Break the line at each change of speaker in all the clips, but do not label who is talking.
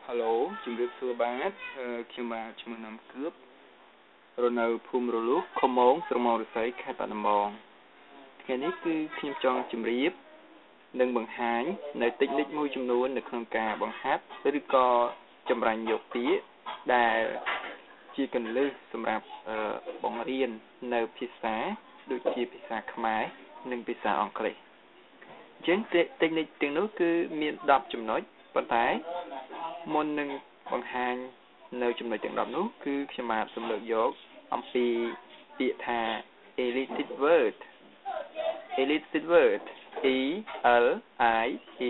Hello, chúng tôi xưa bát khi mà chúng mình nằm cướp rồi nào phum rồi lúc không món rồi màu được thấy khai bạn nằm bòn ngàyนี้គឺខ្ញុំចង់ជម្រាបនិងបង្ហាញនៅតិចនិចមួយចំនួននៅក្នុងការបង្ហាត់ឬក៏ចម្រាញ់យកពាក្យដែលជាគន្លឹះសម្រាប់បង្រៀននៅភាសាដូចជាភាសាខ្មែរនិងភាសាអង់គ្លេសអញ្ចឹងតិចនិចទាំងនោះគឺមាន10ចំណុចប៉ុន្តែមុននឹងបង្ហាញនៅចំណុចទាំង10នោះគឺខ្ញុំបាទសូមលើកយកអំពីពាក្យថា elicited word elicited word E L I E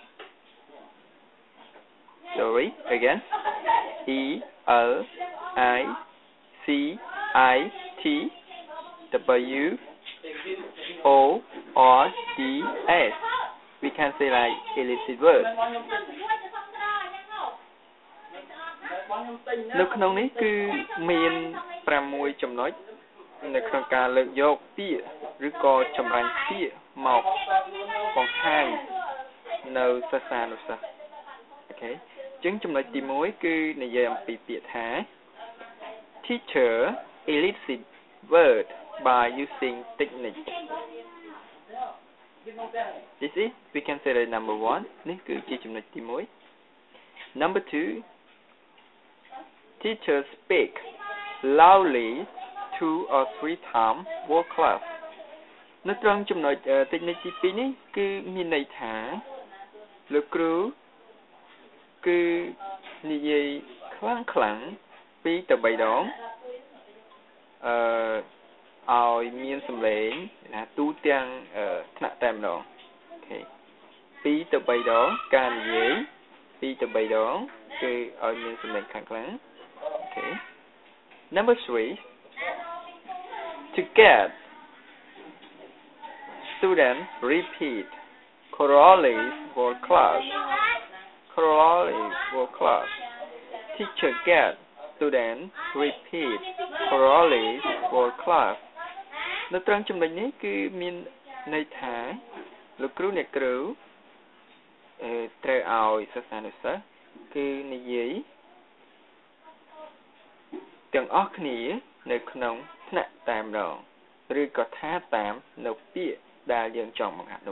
sorry again E L I C I T W O R D S we can say like elicited word នៅក្នុងនេះគឺមាន6ចំណុចនៅក្នុងការលើកយកពាក្យឬក៏ចម្រាញ់ពាក្យមកបង្ហាញនៅសិស្សានុសិស្សអូខេអញ្ចឹងចំណុចទី1គឺនិយាយអំពីពាក្យថា Teacher elicit word by using technique This is we can say that number 1នេះគឺជាចំណុចទី1 Number 2 Teacher speak loudly 2 or 3 times whole class នៅត្រង់ចំណុចtechnique ទី2នេះគឺមានន័យថាលោកគ្រូគឺនិយាយខ្លាំង2ទៅ3ដងឲ្យមានសម្លេងថាទូទាំងថ្នាក់តែម្ដងអូខេ2ទៅ3ដងការនិយាយ2ទៅ3ដងគឺឲ្យមានសម្លេងខ្លាំងOkay. Number 3, to get students repeat chorales for class. Chorales for class. Teacher get students repeat chorales for class. នៅត្រង់ចំណុចនេះគឺមានន័យថាលោកគ្រូអ្នកគ្រូត្រូវឲ្យសិស្សានុសិស្សគឺនិយាយទាំងអស់គ្នានៅក្នុងថ្នាក់តែម្ដងឬក៏ថាតាមនៅពាក្យដែលយើងចង់បង្ហាត់នោះ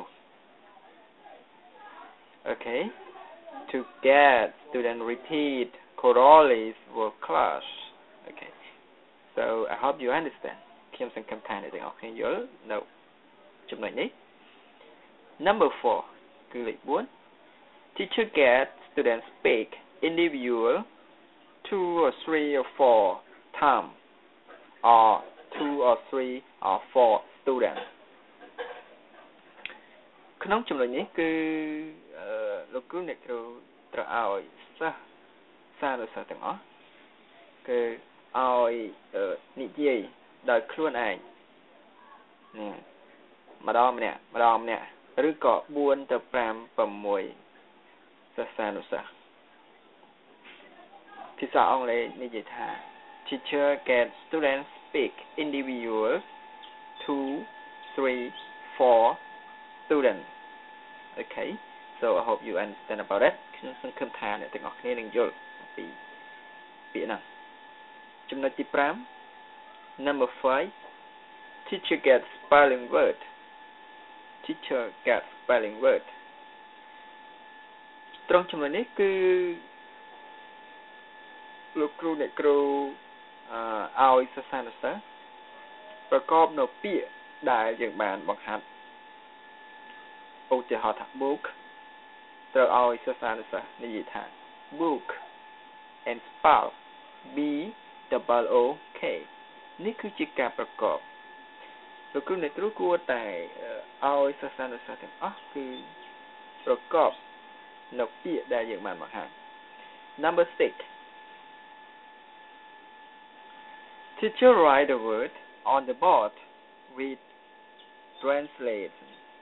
Okay to get student repeat chorales for class Okay so I hope you understand ខ្ញុំសង្ឃឹមថាអ្នកទាំងអស់គ្នាយល់នៅចំណុចនេះ Number 4 គឺលេខ4 Teacher get student speak individual 2 or 3 or 4 time or 2 or 3 or 4 students ក្នុងចំណុចនេះគឺលោកគ្រូអ្នកគ្រូត្រូវឲ្យសិស្សសានុសិស្សទាំងអស់គឺឲ្យនិយាយដោយខ្លួនឯងនេះម្ដងម្នាក់ឬក៏4ទៅ5 6សិស្សានុសិស្សភាសាអង់គ្លេសនិយាយថា Teacher get students speak individual 2, 3, 4 students Okay so I hope you understand about it ខ្ញុំសង្ឃឹមថាអ្នកទាំងអស់គ្នានឹងយល់អំពីពាក្យហ្នឹងចំណុចទី5 Number 5 Teacher get spelling word Teacher get spelling word ត្រង់ចំណុចនេះគឺលោកគ្រូអ្នកគ្រូឲ្យសិស្សានុសិស្សប្រកបនៅពាក្យដែលយើងបានបង្ហាត់ឧទាហរណ៍ថា book ត្រូវឲ្យសិស្សានុសិស្សនិយាយថា book and spell B double O K នេះគឺជាការប្រកបលោកគ្រូអ្នកគ្រូគួរតែឲ្យសិស្សានុសិស្សទាំងអស់គឺប្រកបនៅពាក្យដែលយើងបានបង្ហាត់ Number 6 Teacher write the word on the board with translate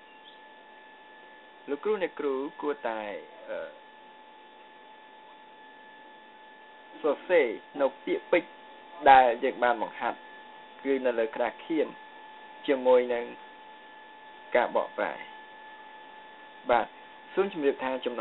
លោកគ្រូអ្នកគ្រូគួរតែសរសេរនៅពាក្យពេចន៍ដែលយើងបានបង្ហាត់គឺនៅលើក្តារខៀនជាមួយនឹងការបកប្រែបាទសូមជម្រាបថាចំណុច